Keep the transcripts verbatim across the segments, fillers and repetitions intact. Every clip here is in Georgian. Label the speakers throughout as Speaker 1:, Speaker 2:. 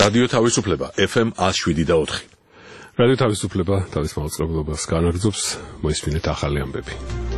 Speaker 1: რადიო თავისუფლება ეფ ემ one oh seven point four.
Speaker 2: რადიო თავისუფლება თავის მაუწყებლობას განაგრძობს, მოისმინეთ ახალი ამბები.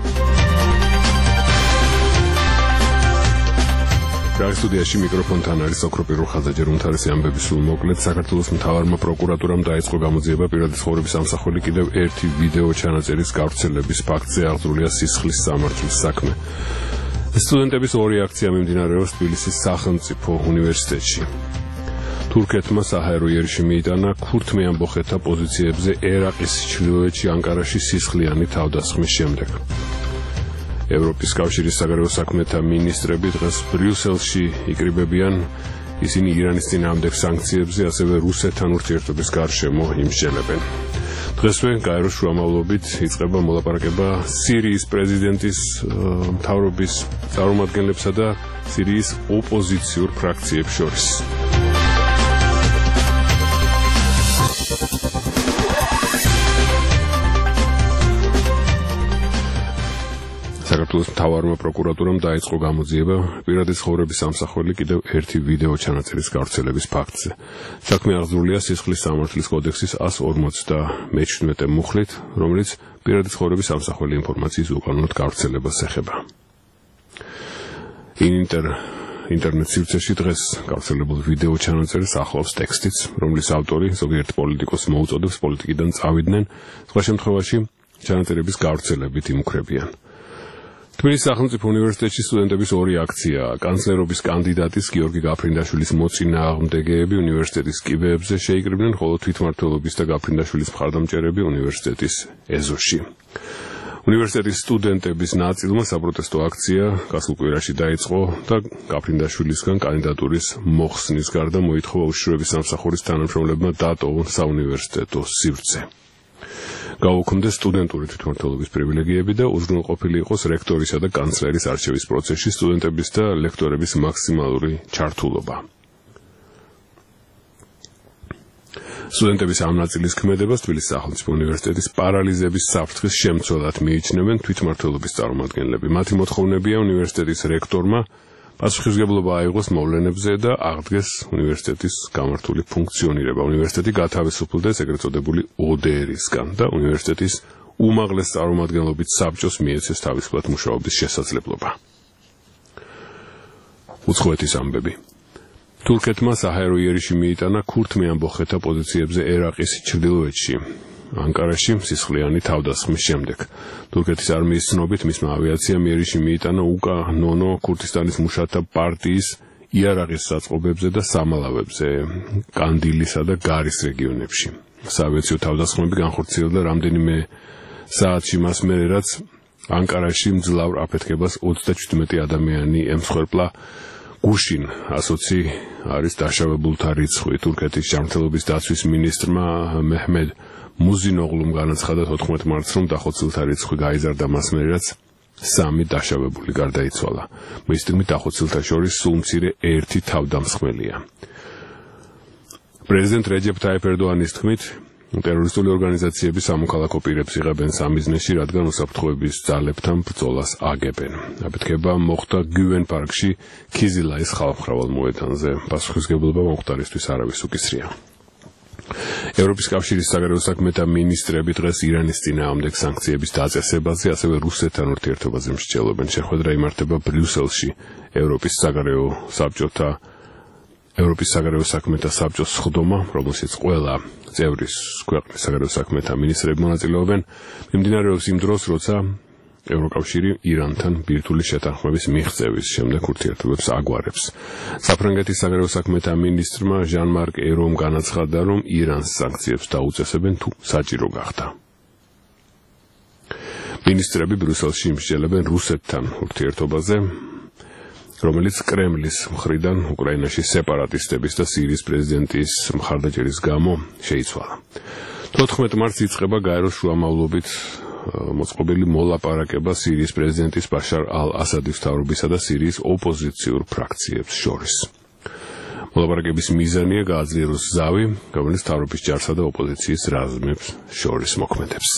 Speaker 2: სტუდიაში მიკროფონთან არის ოქროპირო ხაზაჯერ უმთავრესი ამბების სულ მოკლედ. საქართველოს მთავარმა პროკურატურამ დაიწყო გამოძიება პირადი ცხოვრების ამსახველი კიდევ ერთი ვიდეო ჩანაწერის გავრცელების ფაქტზე. აღძრულია სისხლის სამართლის საქმე. სტუდენტების ორი აქცია მიმდინარეობს თბილისის სახელმწიფო უნივერსიტეტში. თურქეთმა საჰაერო იერიში მიიტანა ქურთმე ამბოხეთა პოზიციებზე ერაყის ჩრდილოეთში ანკარაში სისხლიანი თავდასხმის შემდეგ. ევროპის კავშირის საგარეო საქმეთა მინისტრები დღეს ბრიუსელში იკრიბებიან. ისინი ირანის წინააღმდეგ სანქციებზე, ასევე რუსეთთან ურთიერთობის გარშემო იმსჯელებენ. დღესვე გაეროს შუამავლობით იწყება მოლაპარაკება სირიის პრეზიდენტის მთავრობის წარმომადგენლებსა და სირიის ოპოზიციურ ფრაქციებს შორის. საქართველოს მთავარმა პროკურატურამ დაიწყო გამოძიება პირადი ცხოვრების ამსახველი კიდევ ერთი ვიდეო ჩანაწერის გავრცელების ფაქტზე. საქმე აღძრულია სისხლის სამართლის კოდექსის one forty-seven მუხლით, რომელიც პირადი ცხოვრების ამსახველი ინფორმაციის უკანონოდ გავრცელებას ეხება. ინტერ ინტერნეტ სივრცეში დღეს გავრცელებულ ვიდეო ჩანაწერს ახლავს ტექსტიც, რომლის ავტორი ზოგიერთ პოლიტიკოსს მოუწოდებს პოლიტიკიდან წავიდნენ, სხვა შემთხვევაში ჩანაწერების გავრცელებით იმუქრებიან. თბილისის სახელმწიფო უნივერსიტეტში სტუდენტების ორი აქცია, კანცლერობის კანდიდატის გიორგი გაფრინდაშვილის მოწინააღმდეგეები უნივერსიტეტის კიბეებზე შეიკრიბნენ, ხოლო თვითმმართველობის და გაფრინდაშვილის მხარდამჭერები უნივერსიტეტის ეზოში. უნივერსიტეტის სტუდენტების ნაწილმა საპროტესტო აქცია გასულ კვირაში დაიწყო და გაფრინდაშვილისგან კანდიდატურის მოხსნის გარდა მოითხოვა უშიშროების სამსახურის თანამშრომლებმა დატოვონ საუნივერსიტეტო სივრცე. გაუქმდეს სტუდენტური თვითმმართველობის პრივილეგიები და უზრუნველყოფილი იყოს რექტორისა და კანცლერის არჩევის პროცესში სტუდენტების და ლექტორების მაქსიმალური ჩართულობა. სტუდენტების ამ ნაწილის ქმედებას თბილისის სახელმწიფო უნივერსიტეტის პარალიზების საფრთხის შემცველად მიიჩნევენ თვითმმართველობის წარმომადგენლები. მათი მოთხოვნებია უნივერსიტეტის რექტორმა პასუხისმგებლობა აიღოს მოვლენებზე და აღდგეს უნივერსიტეტის გამართული ფუნქციონირება. უნივერსიტეტი გათავისუფლდეს ეგრეთ წოდებული O D R-ისგან და უნივერსიტეტის უმაღლეს წარმომადგენლობით საბჭოს მიეცეს თავისუფლად მუშაობის შესაძლებლობა. უცხოეთის ამბები. თურქეთმა საჰაერო იერიში მიიტანა ქურთმე ამბოხეთა პოზიციებზე ერაყის ჩრდილოეთში. ანკარაში სისხლიანი თავდასხმის შემდეგ. თურქეთის არმიის ცნობით მისმა ავიაციამ იერიში მიიტანა უკანონო ქურთისტანის მუშათა პარტიის იარაღის საწყობებზე და სამალავებზე კანდილისა და გარის რეგიონებში. საავიაციო თავდასხმები განხორციელდა რამდენიმე საათში მას მერე, რაც ანკარაში მძლავრ აფეთქებას ოცდაჩვიდმეტი ადამიანი ემსხვერპლა. გუშინ ასოცი არის დაშავებულთა რიცხვი. თურქეთის ჯანმრთელობის დაცვის მინისტრმა მეჰმედ მუზინოღლუმ განაცხადა თოთხმეტ მარტს, რომ დახოცილთა რიცხვი გაიზარდა მას მერე, რაც სამი დაშავებული გარდაიცვალა. მის თქმით, დახოცილთა შორის სულ მცირე ერთი თავდამსხმელია. პრეზიდენტ რეჯეფ ტაიფ ერდოანის თქმით, ტერორისტული ორგანიზაციები სამოქალაქო პირებს იღებენ სამიზნეში, რადგან უსაფრთხოების ძალებთან ბრძოლას აგებენ. აფეთქება მოხდა გიუენ პარკში ქიზილაის ხალხმრავალ მოედანზე. პასუხისმგებლობა მომხდარისთვის არავის უკისრია. ევროპის კავშირის საგარეო საქმეთა მინისტრები დღეს ირანის წინააღმდეგ სანქციების დაწესებაზე, ასევე რუსეთთან ურთიერთობაზე მსჯელობენ. შეხვედრა იმართება ბრიუსელში ევროპის საგარეო საბჭოთა ევროპის საგარეო საქმეთა საბჭოს სხდომა, რომელშიც ყველა წევრის ქვეყნის საგარეო საქმეთა მინისტრები მონაწილეობენ, მიმდინარეობს იმ დროს, როცა ევროკავშირი ირანთან ბირთვული შეთანხმების მიღწევის შემდეგ ურთიერთობებს აგვარებს. საფრანგეთის საგარეო საქმეთა მინისტრმა ჟან-მარკ ერომ განაცხადა, რომ ირანს სანქციებს დაუწესებენ თუ საჭირო გახდა. მინისტრები ბრიუსელში იმსჯელებენ რუსეთთან ურთიერთობაზე, რომელიც კრემლის მხრიდან უკრაინაში სეპარატისტების და სირიის პრეზიდენტის მხარდაჭერის გამო შეიცვალა. თოთხმეტ მარტს იწყება გაეროს შუამავლობით მოწყობილი მოლაპარაკება სირიის პრეზიდენტის ბაშარ ალ-ასადის მთავრობისა და სირიის ოპოზიციურ ფრაქციებს შორის. მოლაპარაკების მიზანია გააძლიეროს ზავი, რომელიც მთავრობის ჯარსა და ოპოზიციის რაზმებს შორის მოქმედებს.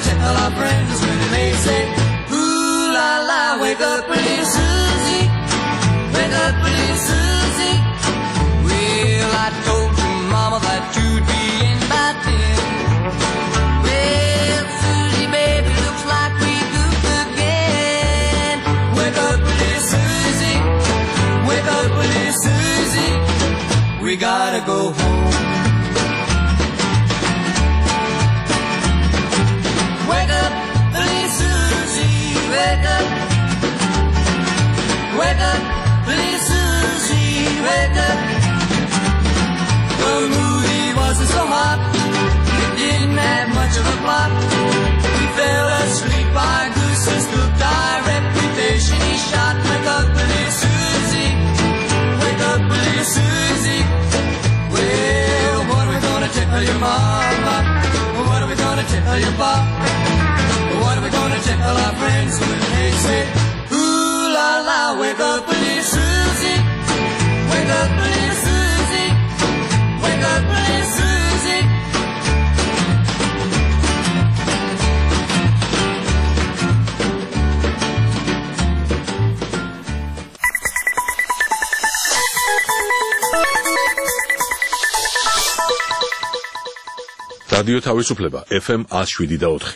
Speaker 3: check all our friends when they say, ooh la la, wake up pretty Susie, wake up pretty Susie. Well, I told your mama that you'd be in by ten. Well, Susie, baby, looks like we goofed again. Wake up pretty Susie, wake up pretty Susie, we gotta go home. Wake up, pretty Susie, wake up. Wake up, pretty Susie, wake up. The movie wasn't so hot, it didn't have much of a plot. We fell asleep, our gooses cooked, our reputation he shot. Wake up, pretty Susie, wake up, pretty Susie. Well, what are we gonna tell your mama? What are we gonna tell your pop? What are we gonna tell our friends when they say, ooh la la, wake up, pretty Susie, wake up, pretty Susie, wake up, pretty Susie.
Speaker 1: რადიო თავისუფლება ეფ ემ one oh seven და four.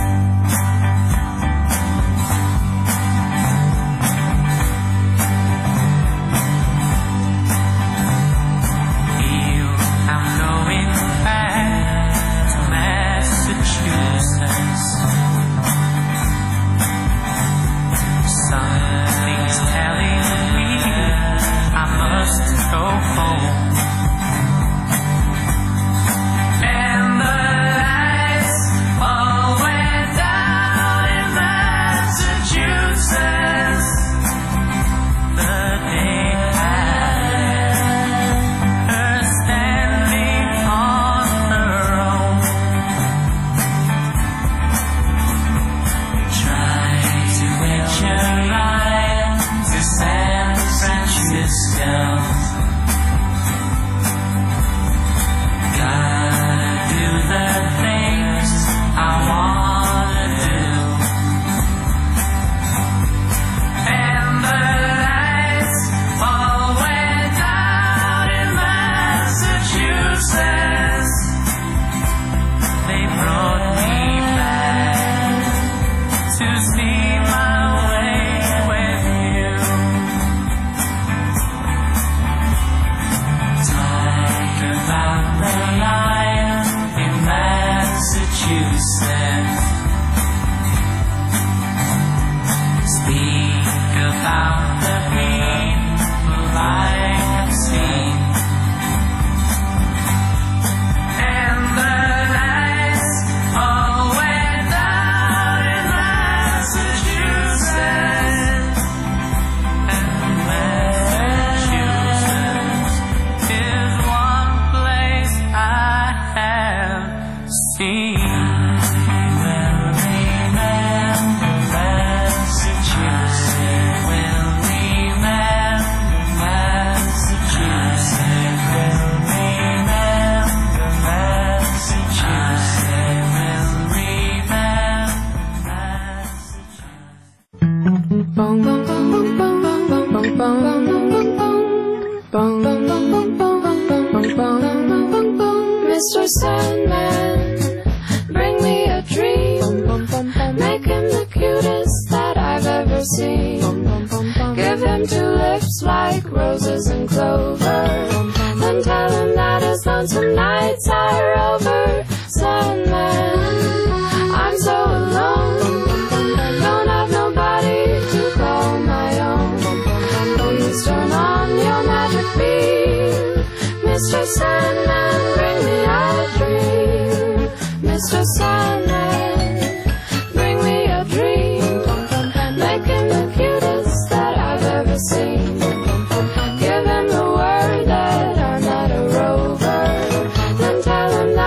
Speaker 4: Mister Sandman, bring me a dream. Make him the cutest that I've ever seen. Give him two lips like roses and clover. Then tell him that his lonesome nights are over. Sandman, I'm so alone. Don't have nobody to call my own. Please turn on your magic beam. Mister Sandman, bring me a dream. Mister Sandman, bring me a dream. Make him the cutest that I've ever seen. Give him the word that I'm not a rover. Then tell him that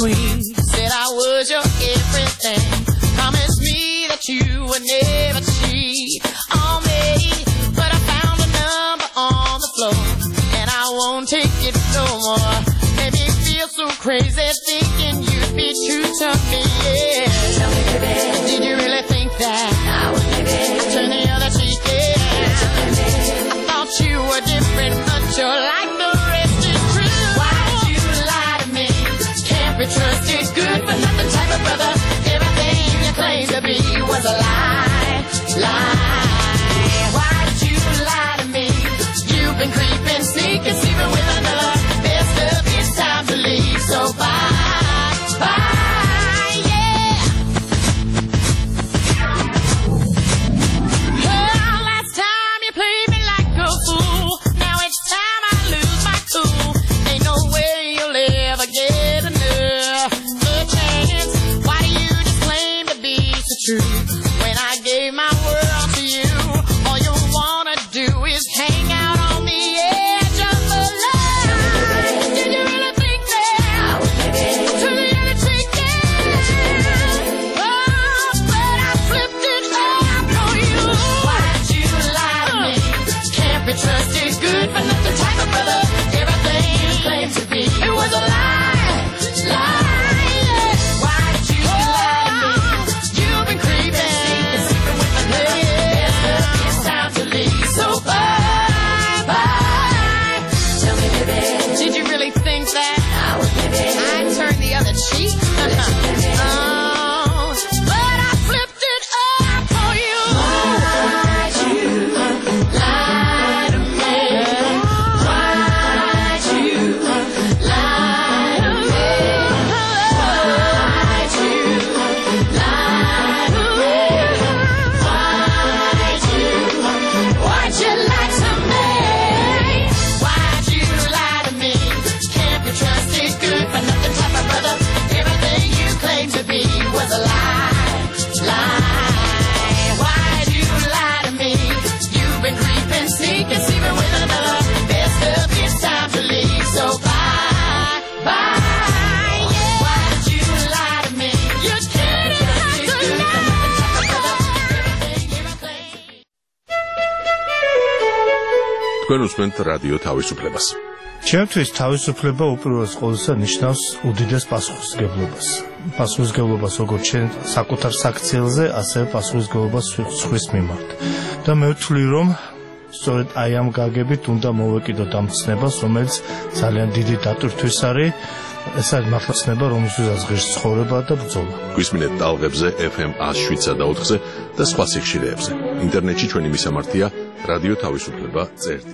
Speaker 3: queen. Said I was your everything. Promised me that you would never cheat on me. But I found a number on the floor, and I won't take it no more. Made me feel so crazy thinking you'd be true to me. Yeah. Tell me, baby, did you really think that I would maybe turn the other cheek? Yeah. I thought you were different, but you're like the rest is true. Why'd you lie to me? Can't be trusted, good for nothing type of brother. Everything you claimed to be was a lie, lie. Why'd you lie to me? You've been creeping, sneaking, sleeping with another. Best of it's time to leave, so bye, bye, yeah. Well, last time you played me like a fool. Now it's time I lose my cool. Ain't no way you'll ever get another chance. Why do you just claim to be so true? When I gave my world to you, all you wanna do is hang out on the edge of the line. Did you really think that? To the other chicken. Oh, but I flipped it up on you. Why'd you lie to me? Can't be trusted, good for nothing type of brother. Everything you claimed to be, it was a lie, lie. Yeah. Why'd you lie to me? You've been creeping, sleeping with my lady. It's time to leave, so bye, bye. Tell me, baby, did you really think that I would maybe I'd turn the other cheek? Oh, but I flipped it up for you. Why'd you lie to me? Why'd you lie to me? Why'd you lie to me? Why'd you, why'd you lie to me? Why'd you lie to me? Can't be trusted, good for nothing type of brother. Everything you claimed to be was a lie, lie. Why'd you lie to me? You've been creeping, sneaking, sleeping with another. Best of it's time to leave, so bye, bye, yeah. Why'd you lie to me? You didn't have to lie. Everything you claimed.
Speaker 1: თქვენ უსმენთ რადიო თავისუფლებას.
Speaker 5: ჩემთვის თავისუფლება უპირველეს ყოვლისა ნიშნავს უდიდეს პასუხისმგებლობას. პასუხისმგებლობას როგორც ჩვენ საკუთარ საქციელზე, ასევე პასუხისმგებლობას სხვის მიმართ. და მე ვთვლი, რომ სწორედ აი ამ გაგებით უნდა მოვეკიდოთ ამ ცნებას, რომელიც ძალიან დიდი დატვირთვის არის. ეს არის მართლა ცნება, რომელსაც ღირს ცხოვრება და ბრძოლა.
Speaker 1: გვისმინეთ ტალღებზე ეფ ემ one oh seven და ოთხზე და სხვა სიხშირეებზე. ინტერნეტში ჩვენი მისამართია რადიო თავისუფლება წერტ